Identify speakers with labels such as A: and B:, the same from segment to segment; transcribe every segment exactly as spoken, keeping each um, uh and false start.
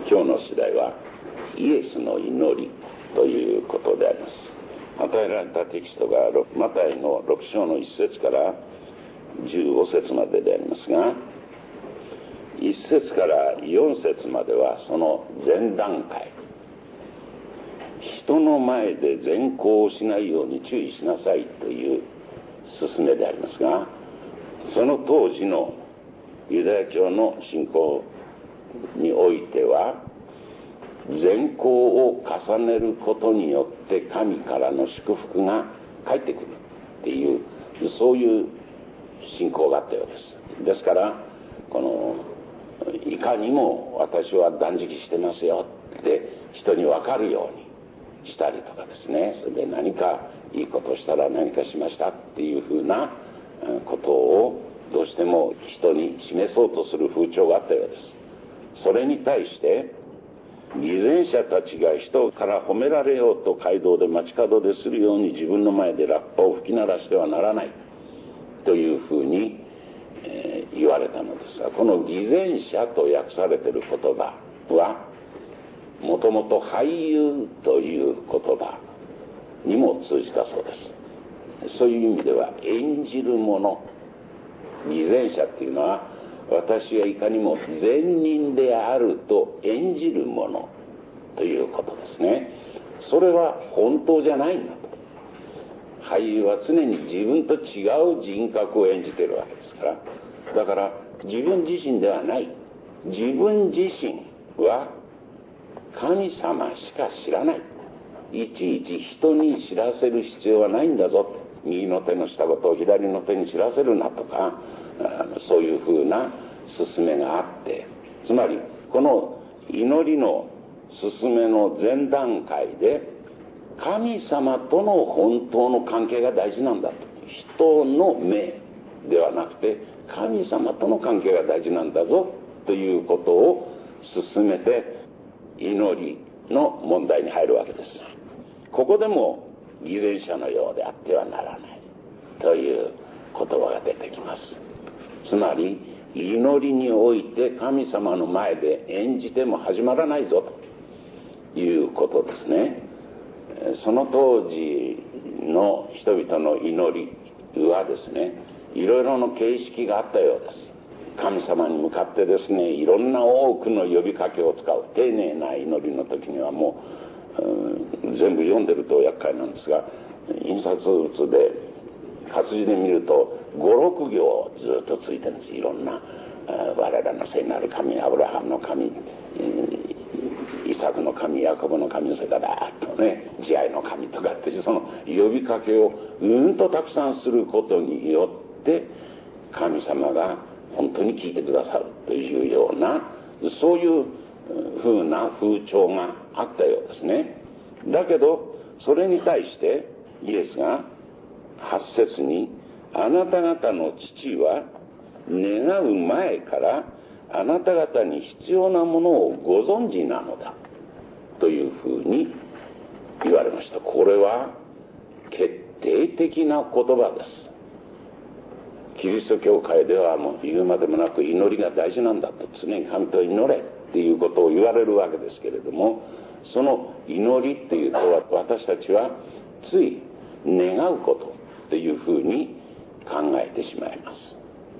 A: 今日の次第はイエスの祈りということであります。与えられたテキストがマタイのろく章のいち節からじゅうご節まででありますが、いち節からよん節まではその前段階、人の前で善行をしないように注意しなさいという勧めでありますが、その当時のユダヤ教の信仰においては、善行を重ねることによって神からの祝福が返ってくるっていう、そういう信仰があったようです。ですからこのいかにも私は断食してますよって人に分かるようにしたりとかですね、それで何かいいことをしたら何かしましたっていうふうなことをどうしても人に示そうとする風潮があったようです。それに対して偽善者たちが人から褒められようと街道で街角でするように自分の前でラッパを吹き鳴らしてはならないというふうに、えー、言われたのですが、この偽善者と訳されている言葉はもともと俳優という言葉にも通じたそうです。そういう意味では演じるもの、偽善者っていうのは私はいかにも善人であると演じるものということですね。それは本当じゃないんだと。俳優は常に自分と違う人格を演じているわけですから、だから自分自身ではない、自分自身は神様しか知らない、いちいち人に知らせる必要はないんだぞ、右の手のしたことを左の手に知らせるなとか、そういうふうな勧めがあって、つまりこの祈りの勧めの前段階で神様との本当の関係が大事なんだと、人の目ではなくて神様との関係が大事なんだぞということを進めて祈りの問題に入るわけです。ここでも偽善者のようであってはならないという言葉が出てきます。つまり祈りにおいて神様の前で演じても始まらないぞということですね。その当時の人々の祈りはですね、いろいろの形式があったようです。神様に向かってですね、いろんな多くの呼びかけを使う丁寧な祈りの時にはもう、うん、全部読んでると厄介なんですが、印刷物で活字で見るとごろく行ずっとついてるんです。いろんな我らの聖なる神、アブラハムの神、イサクの神、ヤコブの神、それからだーっとね、慈愛の神とかっていうその呼びかけをうんとたくさんすることによって神様が本当に聞いてくださるというような、そういう風な風潮があったようですね。だけどそれに対してイエスがはち節に、あなた方の父は願う前からあなた方に必要なものをご存知なのだというふうに言われました。これは決定的な言葉です。キリスト教会ではもう言うまでもなく祈りが大事なんだと、常に神と祈れっていうことを言われるわけですけれども、その祈りっていうと私たちはつい願うことっていうふうに考えてしまいます。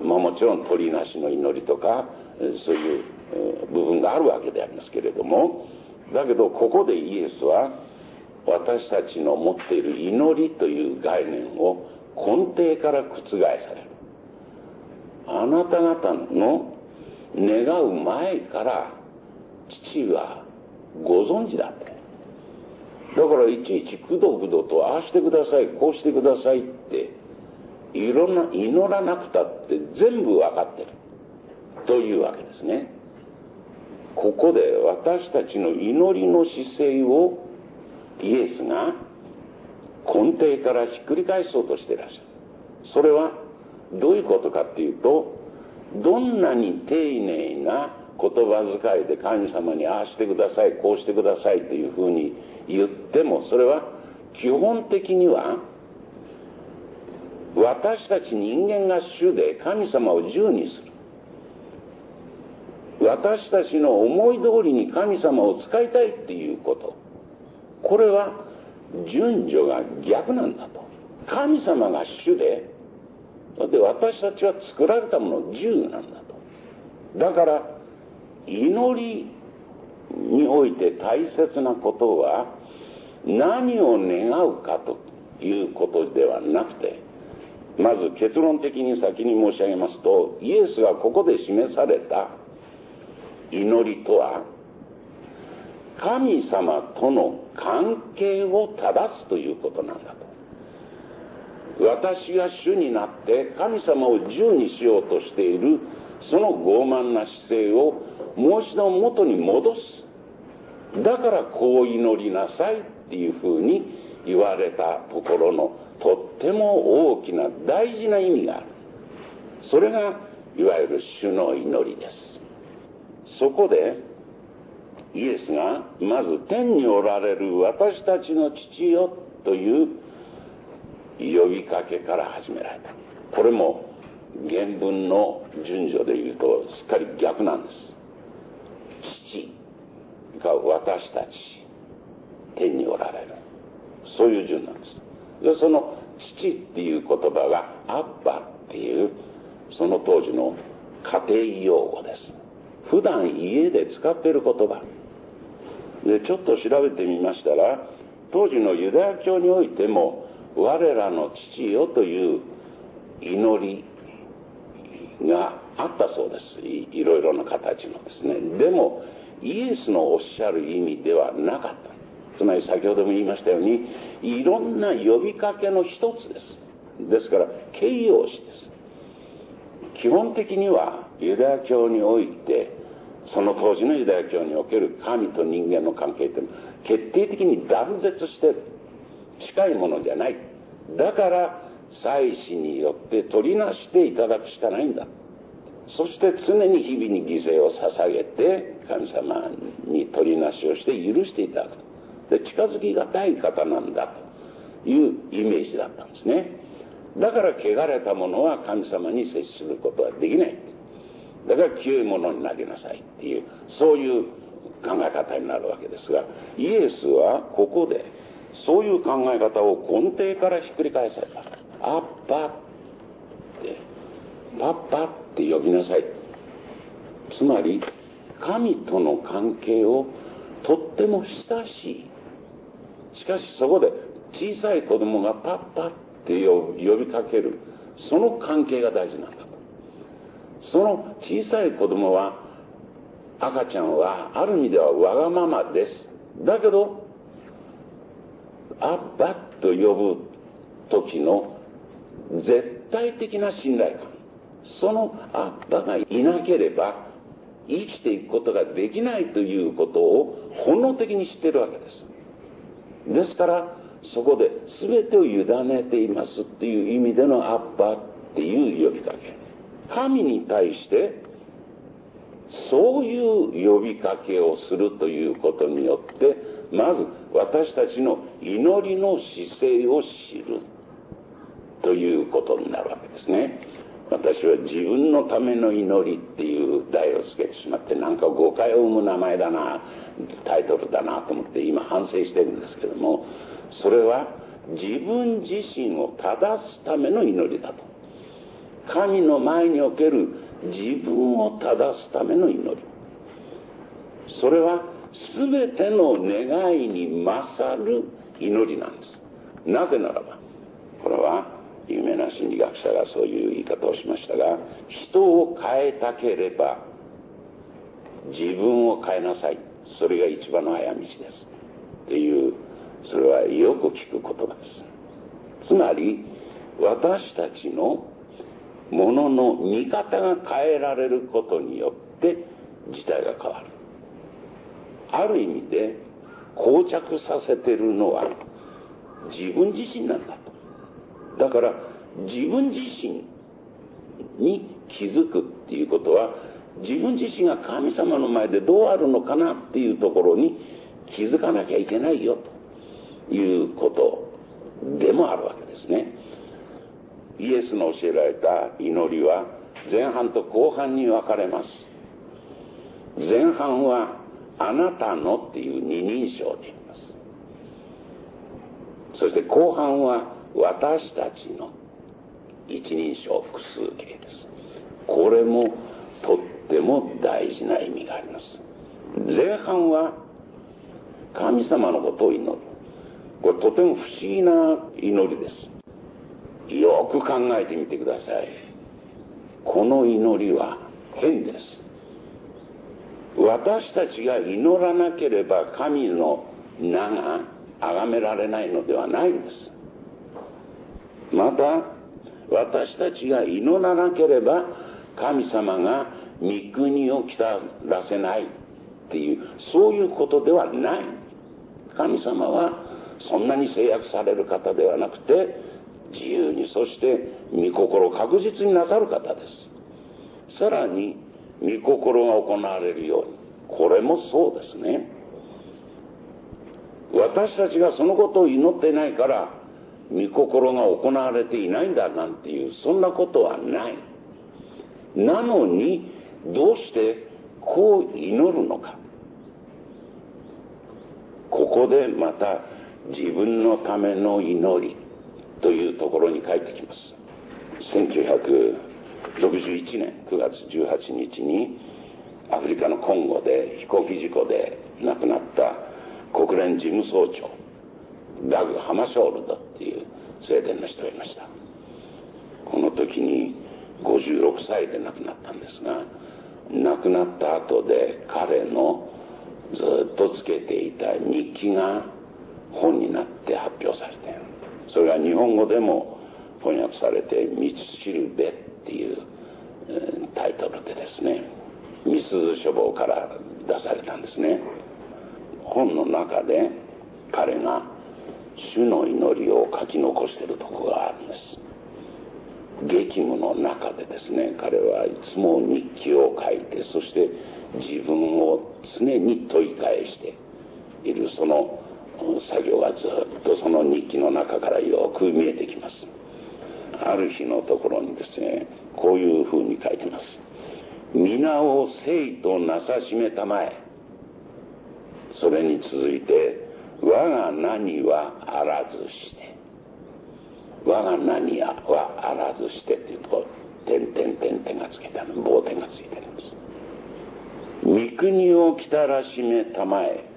A: まあ、もちろん鳥なしの祈りとかそういう部分があるわけでありますけれども、だけどここでイエスは私たちの持っている祈りという概念を根底から覆される。あなた方の願う前から父はご存知だって。だからいちいちくどくどとああしてください、こうしてくださいっていろんな祈らなくたって全部分かってるというわけですね。ここで私たちの祈りの姿勢をイエスが根底からひっくり返そうとしていらっしゃる。それはどういうことかっていうと、どんなに丁寧な言葉遣いで神様にああしてください、こうしてくださいというふうに言っても、それは基本的には私たち人間が主で神様を従にする。 私たちの思い通りに神様を使いたいっていうこと、これは順序が逆なんだと。神様が主で、で私たちは作られたもの自由なんだと。だから祈りにおいて大切なことは、何を願うかということではなくて、まず結論的に先に申し上げますと、イエスがここで示された祈りとは、神様との関係を正すということなんだと。私が主になって神様を従にしようとしているその傲慢な姿勢をもう一度元に戻す。だからこう祈りなさいっていうふうに言われたところのとっても大きな大事な意味がある。それがいわゆる主の祈りです。そこでイエスがまず天におられる私たちの父よという呼びかけから始められた。これも原文の順序で言うとすっかり逆なんです。父が私たち、天におられる、そういう順なんです。でその父っていう言葉がアッバっていうその当時の家庭用語です。普段家で使っている言葉で、ちょっと調べてみましたら、当時のユダヤ教においても我らの父よという祈りがあったそうです。 い, いろいろな形のですね。でもイエスのおっしゃる意味ではなかった。つまり先ほども言いましたように、いろんな呼びかけの一つです。ですから形容詞です。基本的にはユダヤ教において、その当時のユダヤ教における神と人間の関係というのは決定的に断絶している。近いものじゃない。だから祭司によって取りなしていただくしかないんだ。そして常に日々に犠牲を捧げて神様に取りなしをして許していただく。で近づきがたい方なんだというイメージだったんですね。だから汚れた者は神様に接することはできない。だから清いものになりなさいっていう、そういう考え方になるわけですが、イエスはここでそういう考え方を根底からひっくり返された。アッパってパッパって呼びなさい。つまり神との関係をとっても親しい。しかしそこで小さい子供がパッパって呼びかける、その関係が大事なんだと。その小さい子供は、赤ちゃんはある意味ではわがままです。だけどアッバと呼ぶ時の絶対的な信頼感、そのアッバがいなければ生きていくことができないということを本能的に知っているわけです。ですからそこで全てを委ねていますっていう意味でのアッバっていう呼びかけ、神に対してそういう呼びかけをするということによって、まず私たちの祈りの姿勢を知るということになるわけですね。私は自分のための祈りっていう題をつけてしまって、なんか誤解を生む名前だな、タイトルだなと思って今反省してるんですけども、それは自分自身を正すための祈りだと。神の前における自分を正すための祈り、それは全ての願いに勝る祈りなんです。なぜならば、これは有名な心理学者がそういう言い方をしましたが、人を変えたければ自分を変えなさい、それが一番の早道ですっていう、それはよく聞く言葉です。つまり私たちのものの見方が変えられることによって事態が変わる。ある意味で膠着させているのは自分自身なんだと。だから自分自身に気づくっていうことは、自分自身が神様の前でどうあるのかなっていうところに気づかなきゃいけないよということでもあるわけですね。イエスの教えられた祈りは前半と後半に分かれます。 前半はあなたのっていう二人称で言います。そして後半は私たちの一人称複数形です。これもとっても大事な意味があります。前半は神様のことを祈る。これとても不思議な祈りです。よく考えてみてください。この祈りは変です。私たちが祈らなければ神の名が崇められないのではないんです。また私たちが祈らなければ神様が御国を来たらせないっていう、そういうことではない。神様はそんなに制約される方ではなくて、自由に、そして御心を確実になさる方です。さらに御心が行われるように、これもそうですね。私たちがそのことを祈っていないから御心が行われていないんだなんていう、そんなことはない。なのにどうしてこう祈るのか。ここでまた自分のための祈りというところに帰ってきます。せんきゅうひゃくろくじゅういちねんくがつじゅうはちにちにアフリカのコンゴで飛行機事故で亡くなった国連事務総長ダグ・ハマショールドっていうスウェーデンの人がいました。この時にごじゅうろくさいで亡くなったんですが、亡くなった後で彼のずっとつけていた日記が本になって発表されている。それが日本語でも翻訳されて「道しるべ」っていう、えー、タイトルでですね、みすゞ書房から出されたんですね。本の中で彼が主の祈りを書き残しているところがあるんです。激務の中でですね、彼はいつも日記を書いて、そして自分を常に問い返している、その作業がずっとその日記の中からよく見えてきます。ある日のところにですね、こういうふうに書いてます。皆を生となさしめたまえ。それに続いて、我が名にはあらずして、我が名にはあらずしてっていうところ、点点点点がつけてある、棒点がついてるんです。御国を来たらしめたまえ、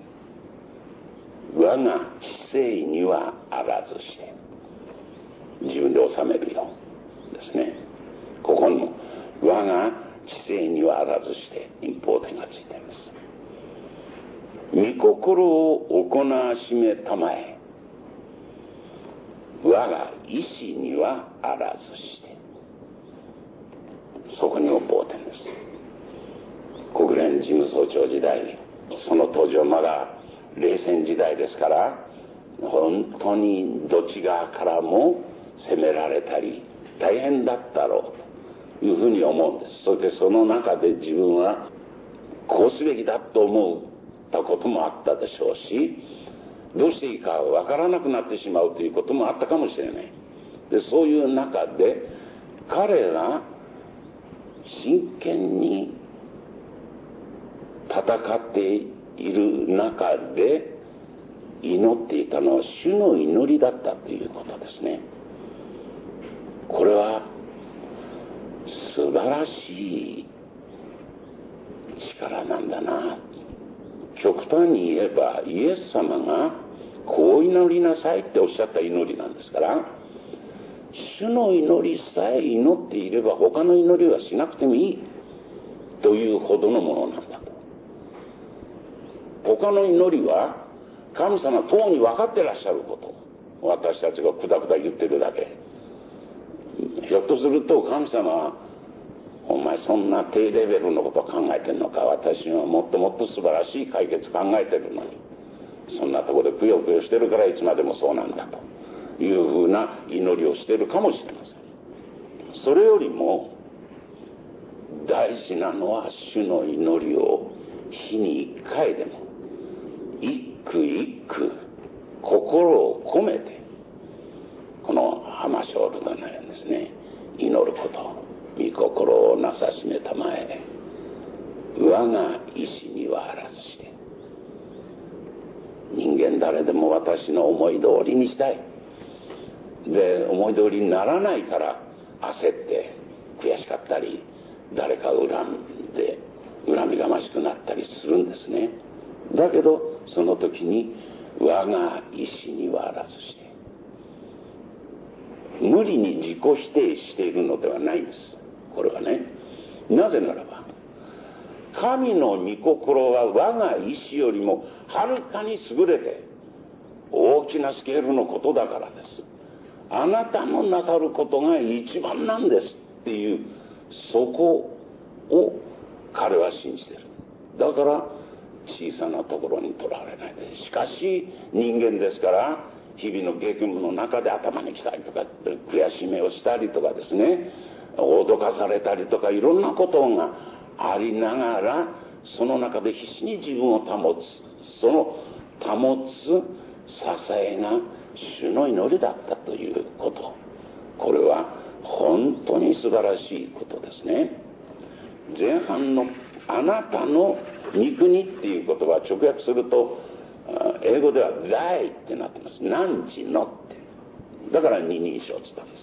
A: 我が知性にはあらずして、自分で収めるようですね。ここにも我が知性にはあらずして一方点がついています。御心を行わしめたまえ、我が意志にはあらずして、そこにも棒点です。国連事務総長時代、その当時はまだ冷戦時代ですから、本当にどっち側からも攻められたり大変だったろうというふうに思うんです。そしてその中で自分はこうすべきだと思ったこともあったでしょうし、どうしていいかわからなくなってしまうということもあったかもしれない。で、そういう中で彼が真剣に戦っている中で祈っていたのは主の祈りだったということですね。これは素晴らしい力なんだな。極端に言えばイエス様がこう祈りなさいっておっしゃった祈りなんですから、主の祈りさえ祈っていれば他の祈りはしなくてもいいというほどのものなんだと。他の祈りは神様とうに分かってらっしゃること、私たちがくだくだ言ってるだけ。ひょっとすると神様は、お前そんな低レベルのことを考えてるのか、私はもっともっと素晴らしい解決考えてるのに、そんなところでぷよぷよしてるからいつまでもそうなんだというふうな祈りをしてるかもしれません。それよりも大事なのは主の祈りを日に一回でも一句一句心を込めて、このハマショールドのようにですね、祈ること、御心をなさしめたまえ、 我が意志にはあらずして、人間誰でも私の思い通りにしたい。で、思い通りにならないから焦って悔しかったり、誰かを恨んで恨みがましくなったりするんですね。だけどその時に我が意志にはあらずして、無理に自己否定しているのではないんです。これはね、なぜならば神の御心は我が意志よりもはるかに優れて大きなスケールのことだからです。あなたのなさることが一番なんですっていう、そこを彼は信じている。だから小さなところにとらわれないで、しかし人間ですから日々の激務の中で頭にきたりとか悔しめをしたりとかですね、脅かされたりとかいろんなことがありながら、その中で必死に自分を保つ、その保つ支えが主の祈りだったということ、これは本当に素晴らしいことですね。前半のあなたの御国っていう言葉を直訳すると英語では thy ってなってます。汝のって、だから二人称って言ったんです。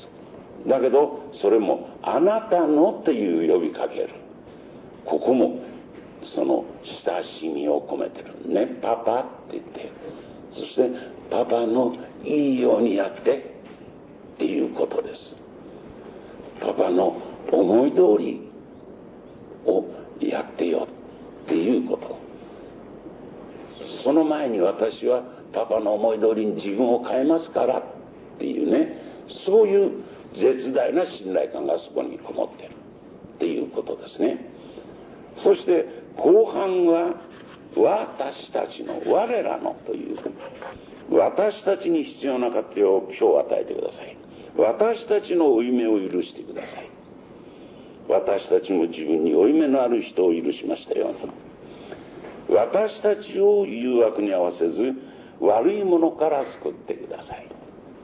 A: だけどそれもあなたのっていう呼びかける、ここもその親しみを込めてるね、パパって言って、そしてパパのいいようにやってっていうことです。パパの思い通りをやってよっていうこと。その前に私はパパの思い通りに自分を変えますからっていうね、そういう絶大な信頼感がそこにこもってるっていうことですね。そして後半は私たちの、我らのという、私たちに必要な価値を今日与えてください。私たちの負い目を許してください。私たちも自分に負い目のある人を許しましたように、私たちを誘惑に合わせず悪いものから救ってください。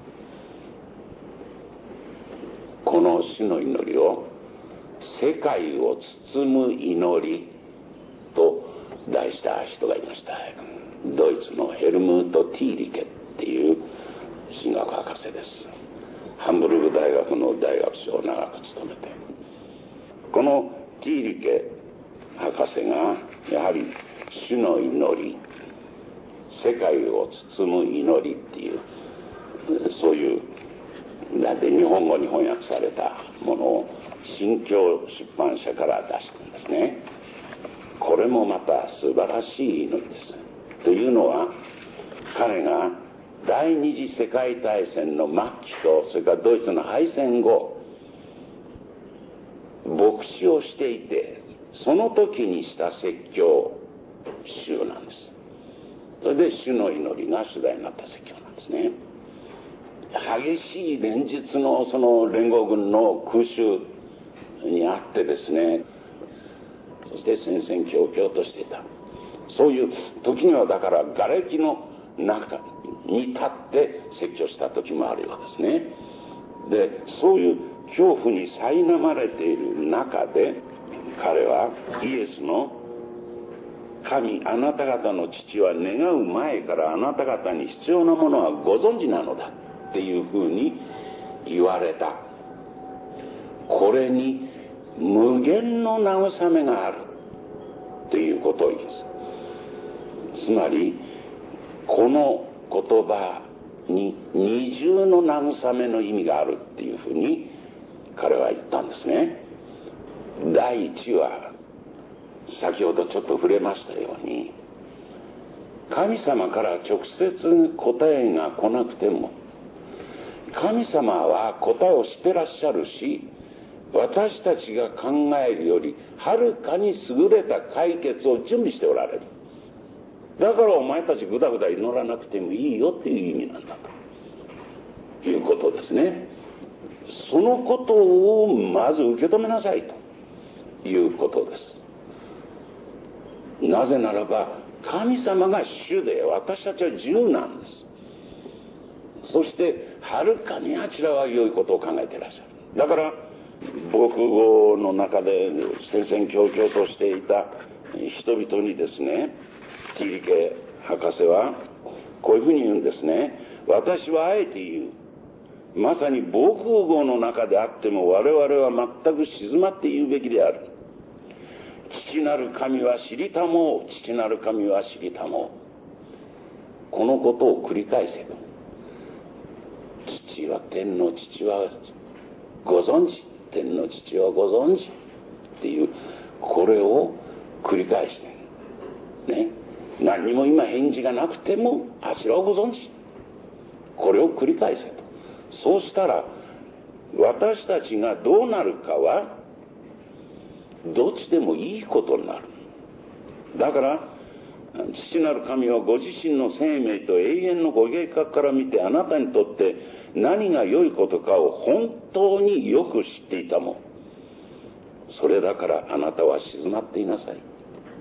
A: この主の祈りを世界を包む祈りと題した人がいました。ドイツのヘルムート・ティーリケっていう神学博士です。ハンブルグ大学の大学長を長く務めて、このティーリケ博士がやはり主の祈り、世界を包む祈りっていう、そういうだって日本語に翻訳されたものを新教出版社から出したんですね。これもまた素晴らしい祈りです。というのは、彼が第二次世界大戦の末期と、それからドイツの敗戦後、牧師をしていて、その時にした説教集なんです。それで主の祈りが主題になった説教なんですね。激しい連日のその連合軍の空襲にあってですね、そして戦々恐々としていた。そういう時にはだから瓦礫の中に立って説教した時もあるようですね。で、そういう恐怖に苛まれている中で、彼はイエスの神、あなた方の父は願う前からあなた方に必要なものはご存知なのだっていうふうに言われた。これに無限の慰めがあるということを言います。つまりこの言葉に二重の慰めの意味があるっていうふうに彼は言ったんですね。第一は先ほどちょっと触れましたように、神様から直接答えが来なくても神様は答えを知ってらっしゃるし、私たちが考えるよりはるかに優れた解決を準備しておられる。だからお前たちぐだぐだ祈らなくてもいいよっていう意味なんだということですね。そのことをまず受け止めなさいということです。なぜならば神様が主で私たちは従なんです。そしてはるかにあちらは良いことを考えていらっしゃる。だから防空壕の中で戦々恐々としていた人々にですね、ティーリケ博士はこういうふうに言うんですね。私はあえて言う。まさに防空壕の中であっても我々は全く静まって言うべきである。父なる神は知りたもう。父なる神は知りたもう。このことを繰り返せと。父は、天の父はご存知。天の父はご存知。っていう、これを繰り返して。ね。何にも今返事がなくても、あちらはご存知。これを繰り返せと。そうしたら、私たちがどうなるかは、どっちでもいいことになる。だから、父なる神はご自身の生命と永遠のご計画から見て、あなたにとって何が良いことかを本当によく知っていたもん。それだからあなたは静まっていなさい。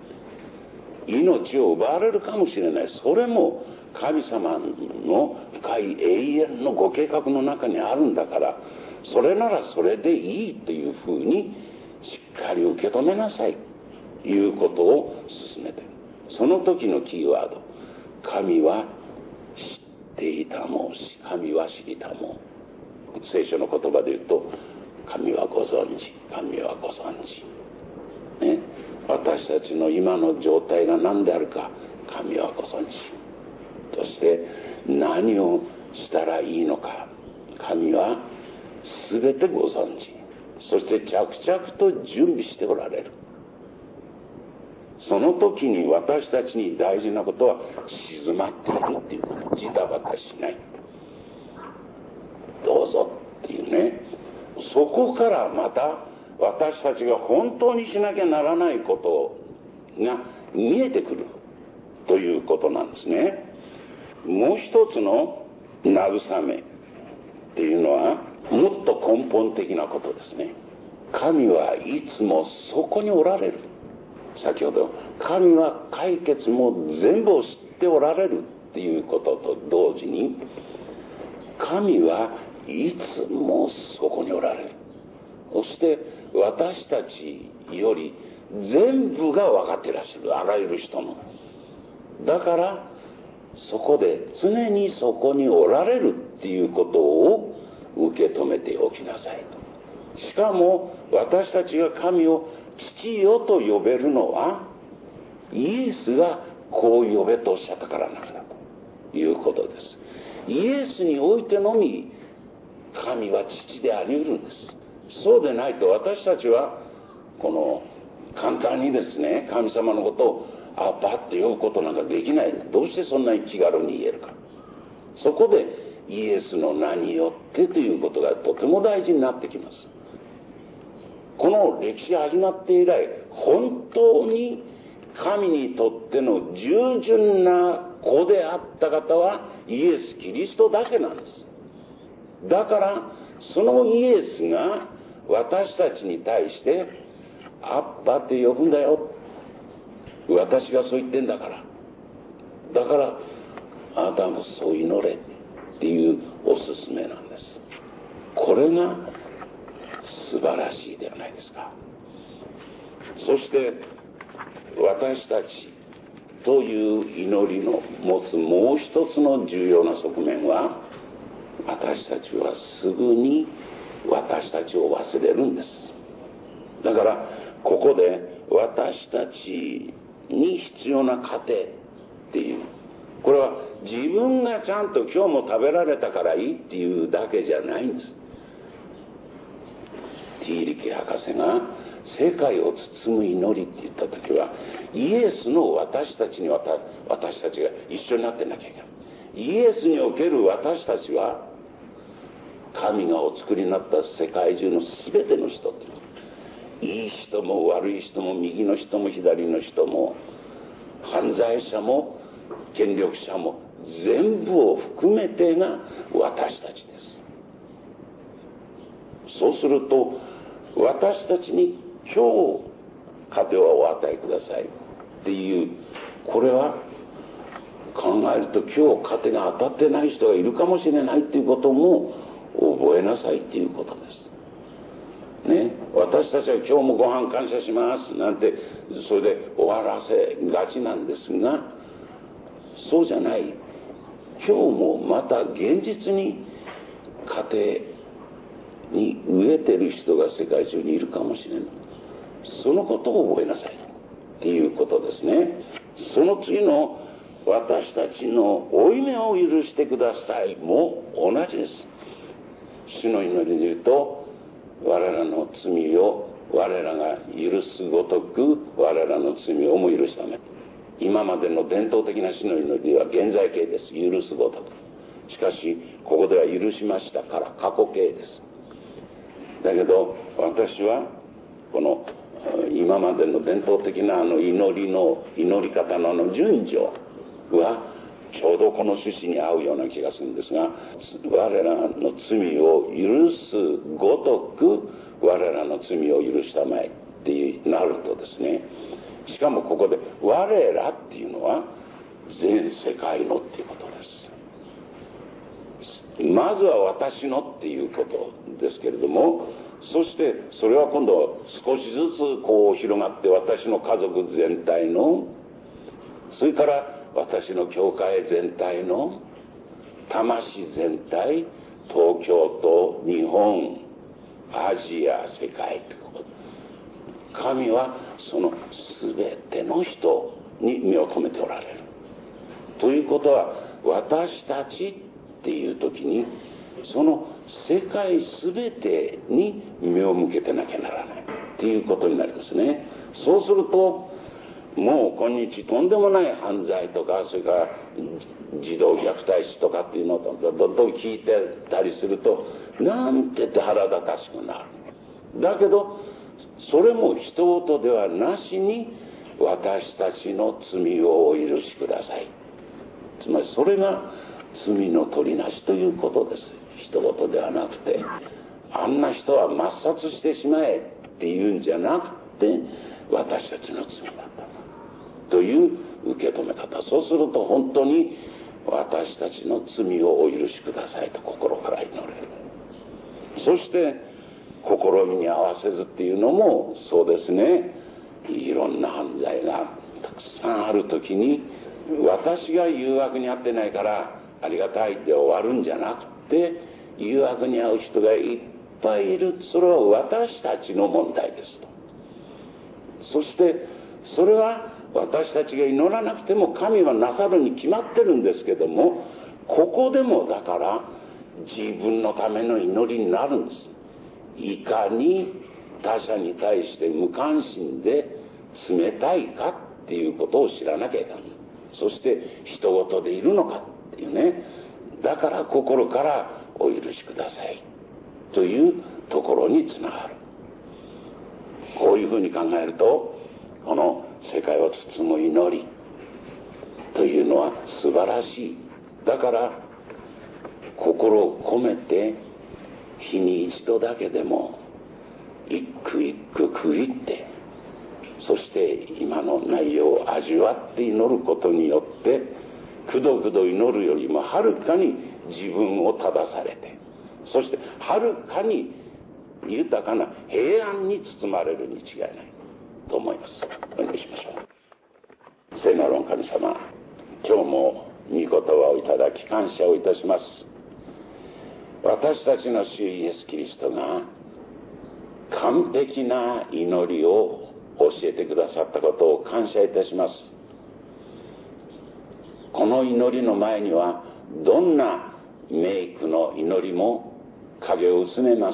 A: 命を奪われるかもしれない。それも神様の深い永遠のご計画の中にあるんだから、それならそれでいいというふうにしっかり受け止めなさいということを進めている。その時のキーワード、神は知っていたもし、神は知りたも。聖書の言葉で言うと、神はご存知、神はご存知、ね、私たちの今の状態が何であるか、神はご存知。そして何をしたらいいのか、神は全てご存知。そして着々と準備しておられる。その時に私たちに大事なことは静まっているっていうこと。ジタバタしない。どうぞっていうね。そこからまた私たちが本当にしなきゃならないことが見えてくるということなんですね。もう一つの慰めっていうのはもっと根本的なことですね。神はいつもそこにおられる。先ほど神は解決も全部を知っておられるっていうことと同時に、神はいつもそこにおられる。そして私たちより全部が分かっていらっしゃる。あらゆる人の。だからそこで常にそこにおられるっていうことを受け止めておきなさいと。しかも私たちが神を父よと呼べるのはイエスがこう呼べとおっしゃったからなんだということです。イエスにおいてのみ神は父であり得るんです。そうでないと私たちはこの簡単にですね、神様のことをあパッと呼ぶことなんかできない。どうしてそんなに気軽に言えるか。そこでイエスの名によってということがとても大事になってきます。この歴史始まって以来、本当に神にとっての従順な子であった方はイエス・キリストだけなんです。だからそのイエスが私たちに対してアッパって呼ぶんだよ。私がそう言ってんだから。だからあなたもそう祈れっていうおすすめなんです。これが素晴らしいではないですか。そして私たちという祈りの持つもう一つの重要な側面は、私たちはすぐに私たちを忘れるんです。だからここで私たちに必要な糧っていう、これは自分がちゃんと今日も食べられたからいいっていうだけじゃないんです。ティーリケ博士が世界を包む祈りって言った時は、イエスの私たちに私たちが一緒になってなきゃいけない。イエスにおける私たちは神がお作りになった世界中の全ての人って、いい人も悪い人も右の人も左の人も犯罪者も権力者も全部を含めてが私たちです。そうすると私たちに今日糧はお与えくださいっていう、これは考えると今日糧が当たってない人がいるかもしれないっていうことも覚えなさいっていうことですね。私たちは今日もご飯感謝しますなんてそれで終わらせがちなんですが、そうじゃない。今日もまた現実に家庭に飢えてる人が世界中にいるかもしれない。そのことを覚えなさいっていうことですね。その次の私たちの負い目を許してくださいも同じです。主の祈りで言うと、我らの罪を我らが許すごとく我らの罪をも許すため。今までの伝統的な主の祈りは現在形です。許すごとく。しかしここでは許しましたから過去形です。だけど私はこの今までの伝統的なあの祈りの祈り方のあの順序はちょうどこの趣旨に合うような気がするんですが、我らの罪を許すごとく我らの罪を許したまえってなるとですね、しかもここで我らっていうのは全世界のっていうことです。まずは私のっていうことですけれども、そしてそれは今度少しずつこう広がって私の家族全体の、それから私の教会全体の、魂全体、東京都、日本、アジア、世界ということ。神はその全ての人に目を留めておられる。ということは私たちっていう時にその世界全てに目を向けてなきゃならないっていうことになりますね。そうするともう今日とんでもない犯罪とか、それから児童虐待死とかっていうのをどんどん聞いてたりすると、なんてって腹立たしくなる。だけどそれも人事ではなしに私たちの罪をお許しください。つまりそれが罪の取りなしということです。人事ではなくて、あんな人は抹殺してしまえっていうんじゃなくて、私たちの罪だったという受け止め方。そうすると本当に私たちの罪をお許しくださいと心から祈れる。そして試みに合わせずっていうのもそうですね。いろんな犯罪がたくさんあるときに、私が誘惑に遭ってないからありがたいで終わるんじゃなくて、誘惑に遭う人がいっぱいいる。それは私たちの問題ですと。そしてそれは私たちが祈らなくても神はなさるに決まってるんですけども、ここでもだから自分のための祈りになるんです。いかに他者に対して無関心で冷たいかっていうことを知らなきゃいけない。そして人事でいるのかっていうね。だから心からお許しくださいというところにつながる。こういうふうに考えると、この世界を包む祈りというのは素晴らしい。だから心を込めて日に一度だけでも一句一句区切って、そして今の内容を味わって祈ることによって、くどくど祈るよりもはるかに自分を正されて、そしてはるかに豊かな平安に包まれるに違いないと思います。お願いしましょう。聖なる神様、今日も御言葉をいただき感謝をいたします。私たちの主イエス・キリストが完璧な祈りを教えてくださったことを感謝いたします。この祈りの前にはどんなメイクの祈りも影を薄めます。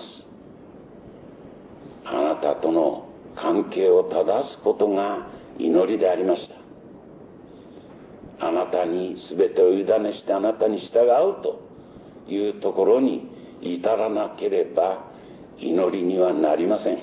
A: あなたとの関係を正すことが祈りでありました。あなたに全てを委ねしてあなたに従うというところに至らなければ祈りにはなりません。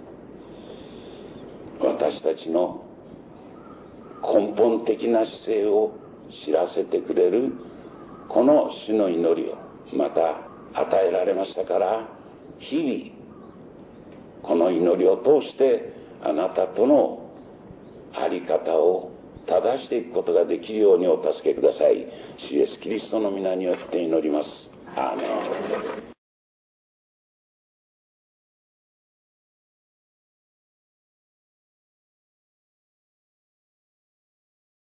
A: 私たちの根本的な姿勢を知らせてくれるこの主の祈りをまた与えられましたから、日々この祈りを通してあなたとのあり方を正していくことができるようにお助けください。主イエスキリストの皆によって祈ります。アーメン。